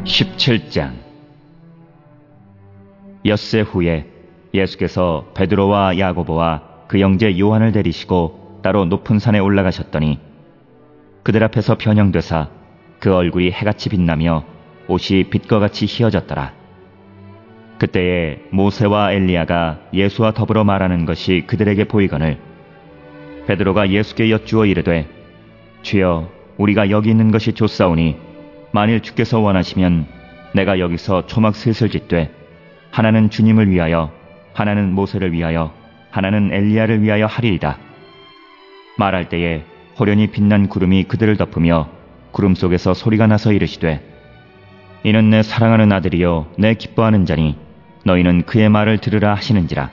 17장. 엿새 후에 예수께서 베드로와 야고보와 그 형제 요한을 데리시고 따로 높은 산에 올라가셨더니 그들 앞에서 변형되사 그 얼굴이 해같이 빛나며 옷이 빛과 같이 희어졌더라. 그때에 모세와 엘리야가 예수와 더불어 말하는 것이 그들에게 보이거늘 베드로가 예수께 여쭈어 이르되, 주여, 우리가 여기 있는 것이 좋사오니 만일 주께서 원하시면 내가 여기서 초막 셋을 짓되 하나는 주님을 위하여, 하나는 모세를 위하여, 하나는 엘리야를 위하여 하리이다. 말할 때에 호련히 빛난 구름이 그들을 덮으며 구름 속에서 소리가 나서 이르시되, 이는 내 사랑하는 아들이요 내 기뻐하는 자니 너희는 그의 말을 들으라 하시는지라.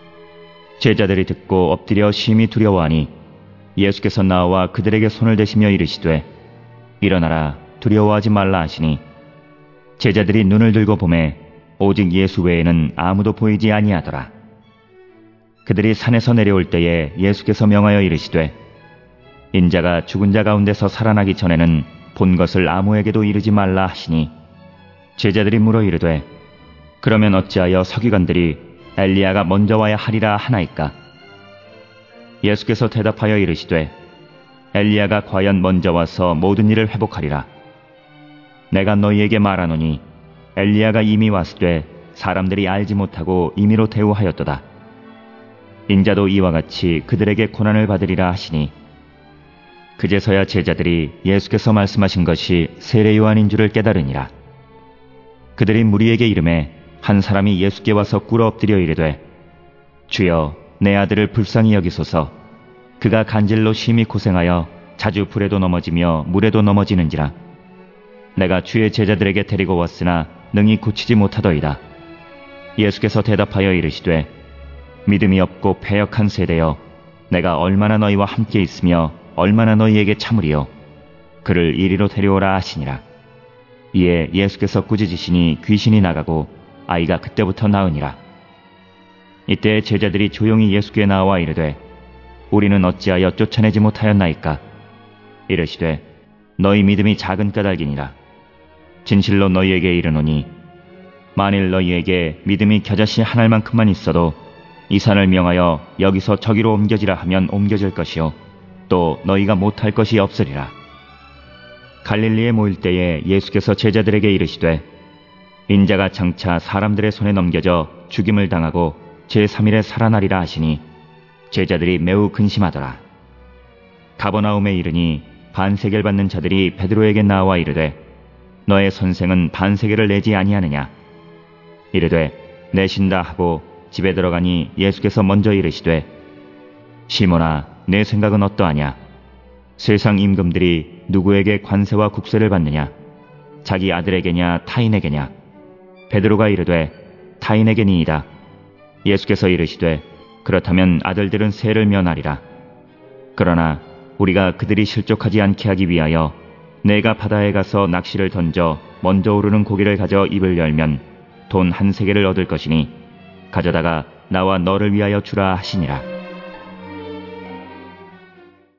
제자들이 듣고 엎드려 심히 두려워하니 예수께서 나와 그들에게 손을 대시며 이르시되, 일어나라, 두려워하지 말라 하시니 제자들이 눈을 들고 보매 오직 예수 외에는 아무도 보이지 아니하더라. 그들이 산에서 내려올 때에 예수께서 명하여 이르시되, 인자가 죽은 자 가운데서 살아나기 전에는 본 것을 아무에게도 이르지 말라 하시니 제자들이 물어 이르되, 그러면 어찌하여 서기관들이 엘리야가 먼저 와야 하리라 하나이까? 예수께서 대답하여 이르시되, 엘리야가 과연 먼저 와서 모든 일을 회복하리라. 내가 너희에게 말하노니 엘리야가 이미 왔으되 사람들이 알지 못하고 임의로 대우하였도다. 인자도 이와 같이 그들에게 고난을 받으리라 하시니 그제서야 제자들이 예수께서 말씀하신 것이 세례 요한인 줄을 깨달으니라. 그들이 무리에게 이르매 한 사람이 예수께 와서 꿇어 엎드려 이르되, 주여, 내 아들을 불쌍히 여기소서. 그가 간질로 심히 고생하여 자주 불에도 넘어지며 물에도 넘어지는지라. 내가 주의 제자들에게 데리고 왔으나 능히 고치지 못하더이다. 예수께서 대답하여 이르시되, 믿음이 없고 패역한 세대여, 내가 얼마나 너희와 함께 있으며 얼마나 너희에게 참으리요. 그를 이리로 데려오라 하시니라. 이에 예수께서 꾸짖으시니 귀신이 나가고 아이가 그때부터 나으니라. 이때 제자들이 조용히 예수께 나와 이르되, 우리는 어찌하여 쫓아내지 못하였나이까? 이르시되, 너희 믿음이 작은 까닭이니라. 진실로 너희에게 이르노니 만일 너희에게 믿음이 겨자씨 한 알만큼만 있어도 이 산을 명하여 여기서 저기로 옮겨지라 하면 옮겨질 것이요 또 너희가 못할 것이 없으리라. 갈릴리에 모일 때에 예수께서 제자들에게 이르시되, 인자가 장차 사람들의 손에 넘겨져 죽임을 당하고 제3일에 살아나리라 하시니 제자들이 매우 근심하더라. 가버나움에 이르니 반세겔 받는 자들이 베드로에게 나와 이르되, 너의 선생은 반세겔을 내지 아니하느냐? 이르되, 내신다 하고 집에 들어가니 예수께서 먼저 이르시되, 시몬아, 내 생각은 어떠하냐? 세상 임금들이 누구에게 관세와 국세를 받느냐? 자기 아들에게냐 타인에게냐? 베드로가 이르되, 타인에게니이다. 예수께서 이르시되, 그렇다면 아들들은 세를 면하리라. 그러나 우리가 그들이 실족하지 않게 하기 위하여 내가 바다에 가서 낚시를 던져 먼저 오르는 고기를 가져 입을 열면 돈 1세겔을 얻을 것이니 가져다가 나와 너를 위하여 주라 하시니라.